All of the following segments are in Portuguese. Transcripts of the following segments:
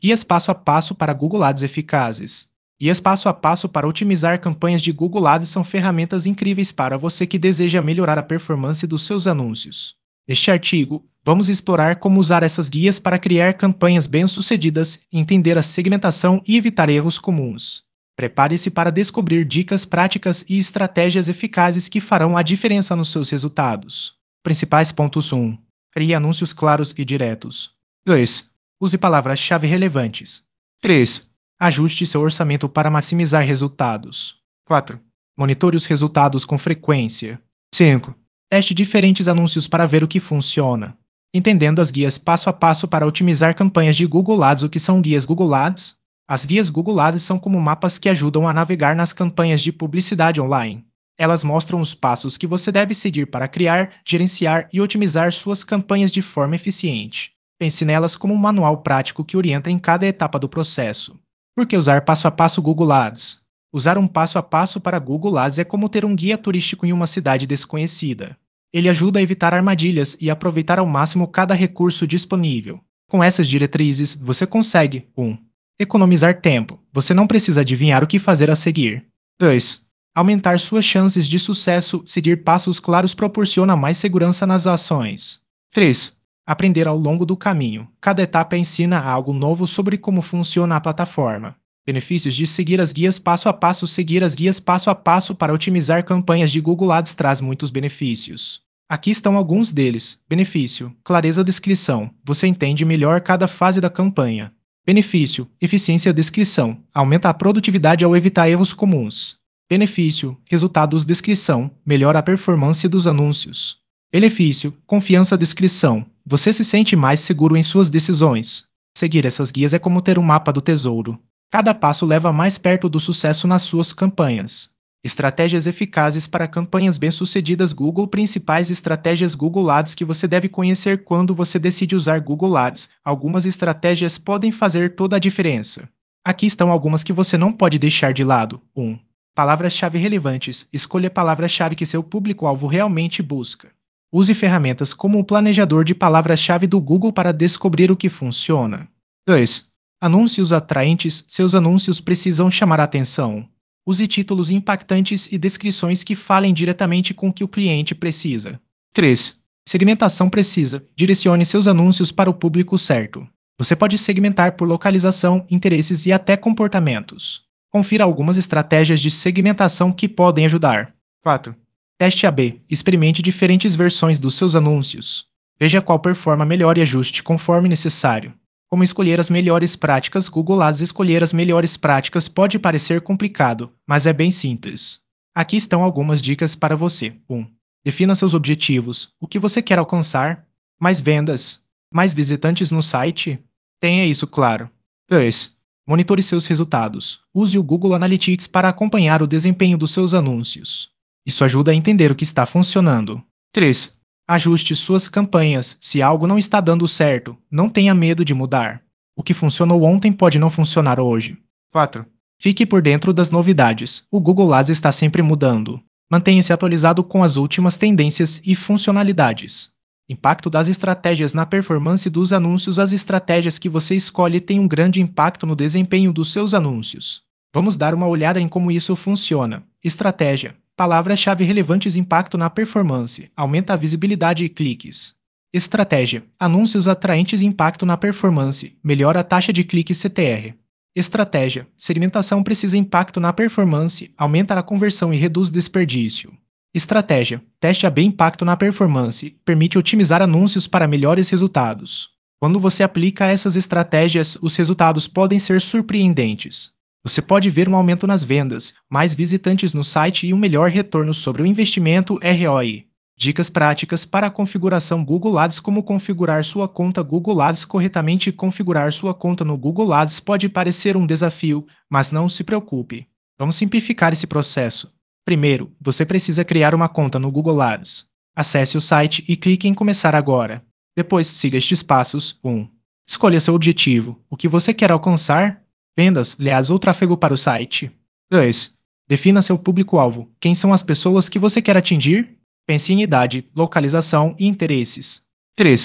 Guias passo a passo para Google Ads eficazes. Guias passo a passo para otimizar campanhas de Google Ads são ferramentas incríveis para você que deseja melhorar a performance dos seus anúncios. Neste artigo, vamos explorar como usar essas guias para criar campanhas bem-sucedidas, entender a segmentação e evitar erros comuns. Prepare-se para descobrir dicas práticas e estratégias eficazes que farão a diferença nos seus resultados. Principais pontos: 1. Crie anúncios claros e diretos. 2. Use palavras-chave relevantes. 3. Ajuste seu orçamento para maximizar resultados. 4. Monitore os resultados com frequência. 5. Teste diferentes anúncios para ver o que funciona. Entendendo as guias passo a passo para otimizar campanhas de Google Ads. O que são guias Google Ads? As guias Google Ads são como mapas que ajudam a navegar nas campanhas de publicidade online. Elas mostram os passos que você deve seguir para criar, gerenciar e otimizar suas campanhas de forma eficiente. Pense nelas como um manual prático que orienta em cada etapa do processo. Por que usar passo a passo Google Ads? Usar um passo a passo para Google Ads é como ter um guia turístico em uma cidade desconhecida. Ele ajuda a evitar armadilhas e aproveitar ao máximo cada recurso disponível. Com essas diretrizes, você consegue 1. Economizar tempo. Você não precisa adivinhar o que fazer a seguir. 2. Aumentar suas chances de sucesso. Seguir passos claros proporciona mais segurança nas ações. 3. Aprender ao longo do caminho. Cada etapa ensina algo novo sobre como funciona a plataforma. Benefícios de seguir as guias passo a passo. Seguir as guias passo a passo para otimizar campanhas de Google Ads traz muitos benefícios. Aqui estão alguns deles. Benefício: clareza da descrição. Você entende melhor cada fase da campanha. Benefício: eficiência da descrição. Aumenta a produtividade ao evitar erros comuns. Benefício: resultados descrição. Melhora a performance dos anúncios. Benefício: confiança da descrição. Você se sente mais seguro em suas decisões. Seguir essas guias é como ter um mapa do tesouro. Cada passo leva mais perto do sucesso nas suas campanhas. Estratégias eficazes para campanhas bem-sucedidas. Google. Principais estratégias Google Ads que você deve conhecer quando você decide usar Google Ads. Algumas estratégias podem fazer toda a diferença. Aqui estão algumas que você não pode deixar de lado. 1. Palavras-chave relevantes. Escolha a palavra-chave que seu público-alvo realmente busca. Use ferramentas como o planejador de palavras-chave do Google para descobrir o que funciona. 2. Anúncios atraentes. Seus anúncios precisam chamar a atenção. Use títulos impactantes e descrições que falem diretamente com o que o cliente precisa. 3. Segmentação precisa. Direcione seus anúncios para o público certo. Você pode segmentar por localização, interesses e até comportamentos. Confira algumas estratégias de segmentação que podem ajudar. 4. Teste A/B. Experimente diferentes versões dos seus anúncios. Veja qual performa melhor e ajuste conforme necessário. Como escolher as melhores práticas Google Ads. Escolher as melhores práticas pode parecer complicado, mas é bem simples. Aqui estão algumas dicas para você. 1. Defina seus objetivos. O que você quer alcançar? Mais vendas? Mais visitantes no site? Tenha isso claro. 2. Monitore seus resultados. Use o Google Analytics para acompanhar o desempenho dos seus anúncios. Isso ajuda a entender o que está funcionando. 3. Ajuste suas campanhas. Se algo não está dando certo, não tenha medo de mudar. O que funcionou ontem pode não funcionar hoje. 4. Fique por dentro das novidades. O Google Ads está sempre mudando. Mantenha-se atualizado com as últimas tendências e funcionalidades. Impacto das estratégias na performance dos anúncios. As estratégias que você escolhe têm um grande impacto no desempenho dos seus anúncios. Vamos dar uma olhada em como isso funciona. Estratégia. Palavras-chave relevantes. Impacto na performance. Aumenta a visibilidade e cliques. Estratégia. Anúncios atraentes. Impacto na performance. Melhora a taxa de clique CTR. Estratégia. Segmentação precisa. Impacto na performance. Aumenta a conversão e reduz desperdício. Estratégia. Teste A/B. Impacto na performance. Permite otimizar anúncios para melhores resultados. Quando você aplica essas estratégias, os resultados podem ser surpreendentes. Você pode ver um aumento nas vendas, mais visitantes no site e um melhor retorno sobre o investimento ROI. Dicas práticas para a configuração Google Ads. Como configurar sua conta Google Ads corretamente. Configurar sua conta no Google Ads pode parecer um desafio, mas não se preocupe. Vamos simplificar esse processo. Primeiro, você precisa criar uma conta no Google Ads. Acesse o site e clique em Começar agora. Depois, siga estes passos. 1. Escolha seu objetivo. O que você quer alcançar? Vendas, leads ou tráfego para o site. 2. Defina seu público-alvo. Quem são as pessoas que você quer atingir? Pense em idade, localização e interesses. 3.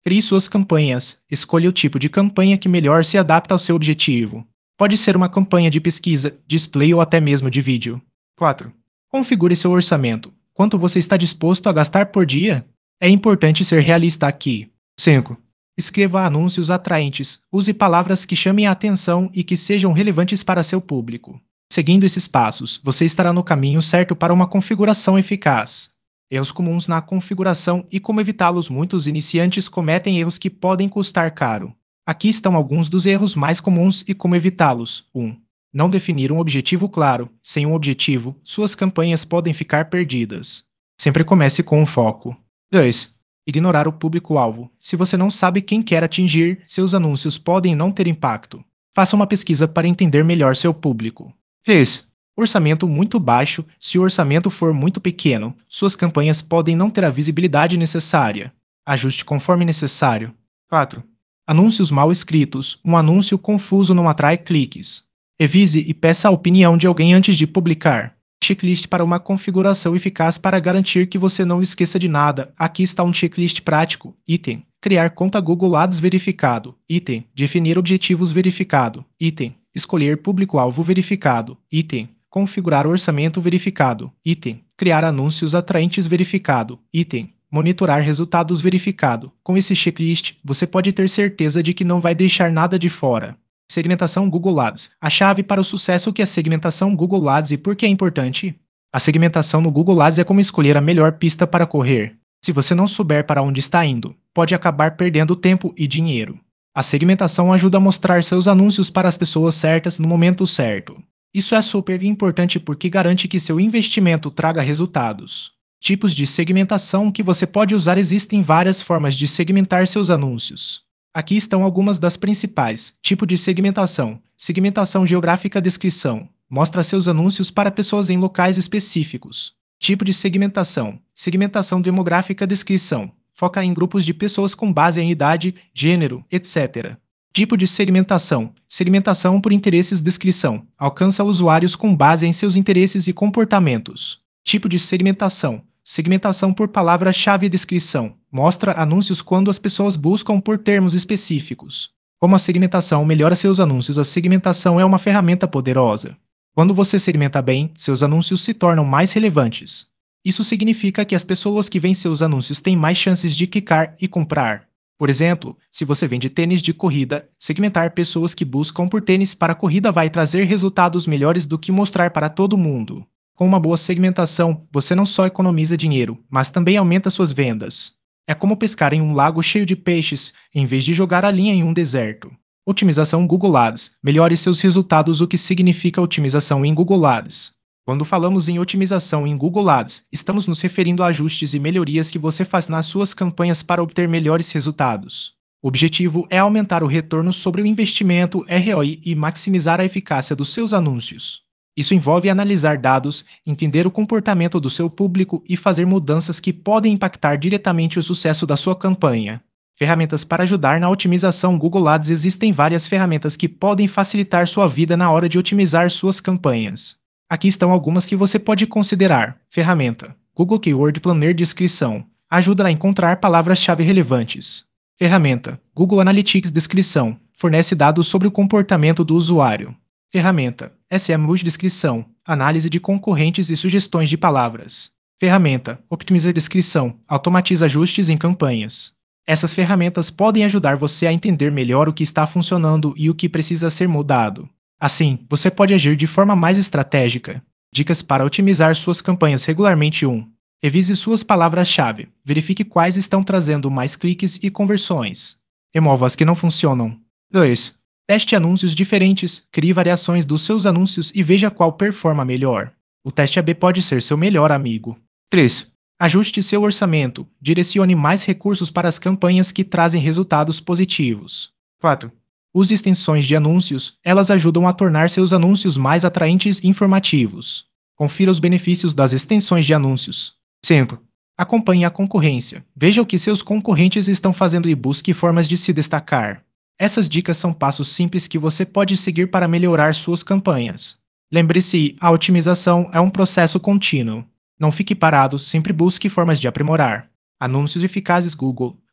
Crie suas campanhas. Escolha o tipo de campanha que melhor se adapta ao seu objetivo. Pode ser uma campanha de pesquisa, display ou até mesmo de vídeo. 4. Configure seu orçamento. Quanto você está disposto a gastar por dia? É importante ser realista aqui. 5. Escreva anúncios atraentes. Use palavras que chamem a atenção e que sejam relevantes para seu público. Seguindo esses passos, você estará no caminho certo para uma configuração eficaz. Erros comuns na configuração e como evitá-los. Muitos iniciantes cometem erros que podem custar caro. Aqui estão alguns dos erros mais comuns e como evitá-los. 1. Não definir um objetivo claro. Sem um objetivo, suas campanhas podem ficar perdidas. Sempre comece com um foco. 2. Ignorar o público-alvo. Se você não sabe quem quer atingir, seus anúncios podem não ter impacto. Faça uma pesquisa para entender melhor seu público. 3. Orçamento muito baixo. Se o orçamento for muito pequeno, suas campanhas podem não ter a visibilidade necessária. Ajuste conforme necessário. 4. Anúncios mal escritos. Um anúncio confuso não atrai cliques. Revise e peça a opinião de alguém antes de publicar. Checklist para uma configuração eficaz para garantir que você não esqueça de nada. Aqui está um checklist prático. Item: criar conta Google Ads verificado. Item: definir objetivos verificado. Item: escolher público-alvo verificado. Item: configurar orçamento verificado. Item: criar anúncios atraentes verificado. Item: monitorar resultados verificado. Com esse checklist, você pode ter certeza de que não vai deixar nada de fora. Segmentação Google Ads. A chave para o sucesso. O que é segmentação Google Ads e por que é importante? A segmentação no Google Ads é como escolher a melhor pista para correr. Se você não souber para onde está indo, pode acabar perdendo tempo e dinheiro. A segmentação ajuda a mostrar seus anúncios para as pessoas certas no momento certo. Isso é super importante porque garante que seu investimento traga resultados. Tipos de segmentação que você pode usar. Existem várias formas de segmentar seus anúncios. Aqui estão algumas das principais. Tipo de segmentação. Segmentação geográfica. Descrição. Mostra seus anúncios para pessoas em locais específicos. Tipo de segmentação. Segmentação demográfica. Descrição. Foca em grupos de pessoas com base em idade, gênero, etc. Tipo de segmentação. Segmentação por interesses. Descrição. Alcança usuários com base em seus interesses e comportamentos. Tipo de segmentação. Segmentação por palavra-chave. Descrição. Mostra anúncios quando as pessoas buscam por termos específicos. Como a segmentação melhora seus anúncios. A segmentação é uma ferramenta poderosa. Quando você segmenta bem, seus anúncios se tornam mais relevantes. Isso significa que as pessoas que veem seus anúncios têm mais chances de clicar e comprar. Por exemplo, se você vende tênis de corrida, segmentar pessoas que buscam por tênis para corrida vai trazer resultados melhores do que mostrar para todo mundo. Com uma boa segmentação, você não só economiza dinheiro, mas também aumenta suas vendas. É como pescar em um lago cheio de peixes, em vez de jogar a linha em um deserto. Otimização Google Ads. Melhore seus resultados. O que significa otimização em Google Ads? Quando falamos em otimização em Google Ads, estamos nos referindo a ajustes e melhorias que você faz nas suas campanhas para obter melhores resultados. O objetivo é aumentar o retorno sobre o investimento ROI e maximizar a eficácia dos seus anúncios. Isso envolve analisar dados, entender o comportamento do seu público e fazer mudanças que podem impactar diretamente o sucesso da sua campanha. Ferramentas para ajudar na otimização Google Ads. Existem várias ferramentas que podem facilitar sua vida na hora de otimizar suas campanhas. Aqui estão algumas que você pode considerar. Ferramenta: Google Keyword Planner. Descrição. Ajuda a encontrar palavras-chave relevantes. Ferramenta: Google Analytics. Descrição. Fornece dados sobre o comportamento do usuário. Ferramenta: SEMrush. Descrição. Análise de concorrentes e sugestões de palavras. Ferramenta: Optimizer. Descrição. Automatiza ajustes em campanhas. Essas ferramentas podem ajudar você a entender melhor o que está funcionando e o que precisa ser mudado. Assim, você pode agir de forma mais estratégica. Dicas para otimizar suas campanhas regularmente. 1. Revise suas palavras-chave. Verifique quais estão trazendo mais cliques e conversões. Remova as que não funcionam. 2. Teste anúncios diferentes. Crie variações dos seus anúncios e veja qual performa melhor. O teste A/B pode ser seu melhor amigo. 3. Ajuste seu orçamento. Direcione mais recursos para as campanhas que trazem resultados positivos. 4. Use extensões de anúncios. Elas ajudam a tornar seus anúncios mais atraentes e informativos. Confira os benefícios das extensões de anúncios. 5. Acompanhe a concorrência. Veja o que seus concorrentes estão fazendo e busque formas de se destacar. Essas dicas são passos simples que você pode seguir para melhorar suas campanhas. Lembre-se, a otimização é um processo contínuo. Não fique parado, sempre busque formas de aprimorar. Anúncios eficazes Google.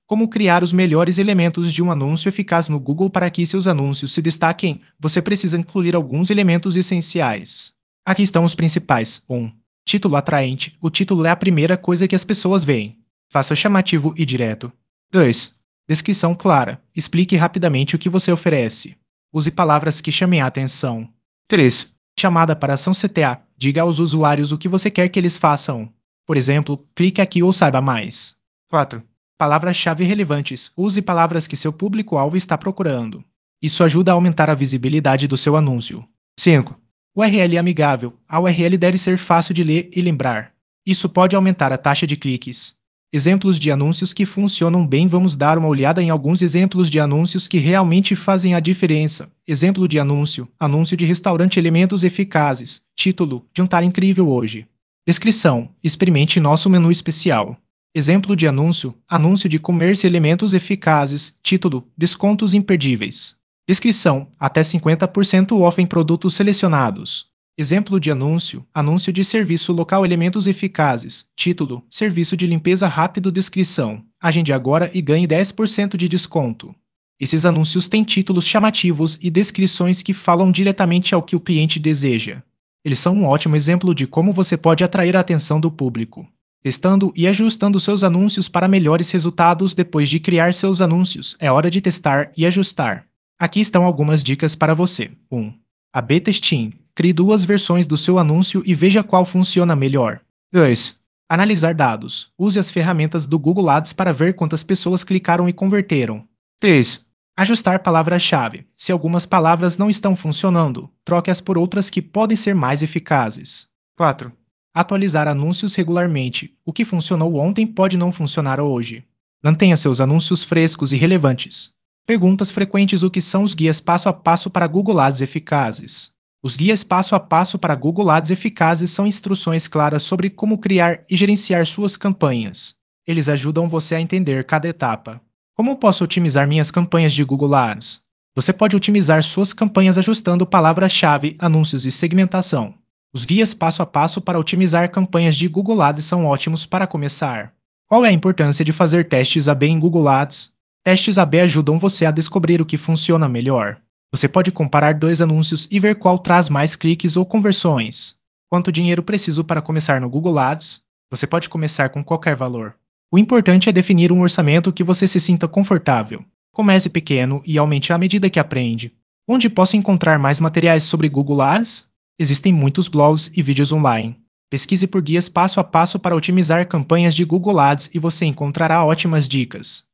Como criar os melhores elementos de um anúncio eficaz no Google para que seus anúncios se destaquem? Você precisa incluir alguns elementos essenciais. Aqui estão os principais. 1. Título atraente. O título é a primeira coisa que as pessoas veem. Faça chamativo e direto. 2. Descrição clara. Explique rapidamente o que você oferece. Use palavras que chamem a atenção. 3. Chamada para ação CTA. Diga aos usuários o que você quer que eles façam. Por exemplo, clique aqui ou saiba mais. 4. Palavras-chave relevantes. Use palavras que seu público-alvo está procurando. Isso ajuda a aumentar a visibilidade do seu anúncio. 5. URL amigável. A URL deve ser fácil de ler e lembrar. Isso pode aumentar a taxa de cliques. Exemplos de anúncios que funcionam bem. Vamos dar uma olhada em alguns exemplos de anúncios que realmente fazem a diferença. Exemplo de anúncio. Anúncio de restaurante. Elementos eficazes. Título: Jantar incrível hoje. Descrição: experimente nosso menu especial. Exemplo de anúncio: anúncio de comércio. Elementos eficazes. Título: descontos imperdíveis. Descrição: até 50% off em produtos selecionados. Exemplo de anúncio: anúncio de serviço local. Elementos eficazes. Título: serviço de limpeza rápido. Descrição: agende agora e ganhe 10% de desconto. Esses anúncios têm títulos chamativos e descrições que falam diretamente ao que o cliente deseja. Eles são um ótimo exemplo de como você pode atrair a atenção do público. Testando e ajustando seus anúncios para melhores resultados. Depois de criar seus anúncios, é hora de testar e ajustar. Aqui estão algumas dicas para você. 1. A/B testing. Crie 2 versões do seu anúncio e veja qual funciona melhor. 2. Analisar dados. Use as ferramentas do Google Ads para ver quantas pessoas clicaram e converteram. 3. Ajustar palavras-chave. Se algumas palavras não estão funcionando, troque-as por outras que podem ser mais eficazes. 4. Atualizar anúncios regularmente. O que funcionou ontem pode não funcionar hoje. Mantenha seus anúncios frescos e relevantes. Perguntas frequentes: o que são os guias passo a passo para Google Ads eficazes? Os guias passo a passo para Google Ads eficazes são instruções claras sobre como criar e gerenciar suas campanhas. Eles ajudam você a entender cada etapa. Como posso otimizar minhas campanhas de Google Ads? Você pode otimizar suas campanhas ajustando palavras-chave, anúncios e segmentação. Os guias passo a passo para otimizar campanhas de Google Ads são ótimos para começar. Qual é a importância de fazer testes A/B em Google Ads? Testes A/B ajudam você a descobrir o que funciona melhor. Você pode comparar 2 anúncios e ver qual traz mais cliques ou conversões. Quanto dinheiro preciso para começar no Google Ads? Você pode começar com qualquer valor. O importante é definir um orçamento que você se sinta confortável. Comece pequeno e aumente à medida que aprende. Onde posso encontrar mais materiais sobre Google Ads? Existem muitos blogs e vídeos online. Pesquise por guias passo a passo para otimizar campanhas de Google Ads e você encontrará ótimas dicas.